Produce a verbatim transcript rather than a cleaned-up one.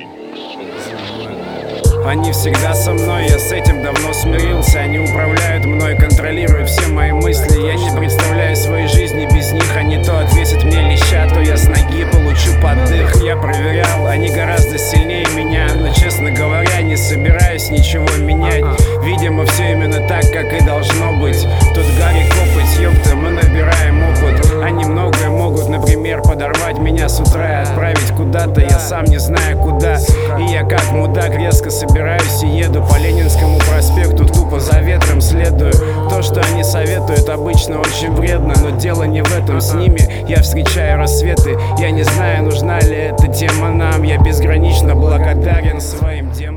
Они всегда со мной, я с этим давно смирился. Они управляют мной, контролируя все мои мысли. Я не представляю своей жизни без них. Они то отвесят мне леща, то я с ноги получу поддых. Я проверял, они гораздо сильнее меня, но, честно говоря, не собираюсь ничего менять. Видимо, все именно так, как и должно быть. Тут Гарри копать, ёпта, мы набираем опыт. Они многое могут, например, подорвать меня с утра и отправить куда-то, я сам не знаю куда. И я как мудак резко собираюсь и еду по Ленинскому проспекту, тупо за ветром следую. То, что они советуют, обычно очень вредно, но дело не в этом. С ними я встречаю рассветы. Я не знаю, нужна ли эта тема нам. Я безгранично благодарен своим демонам.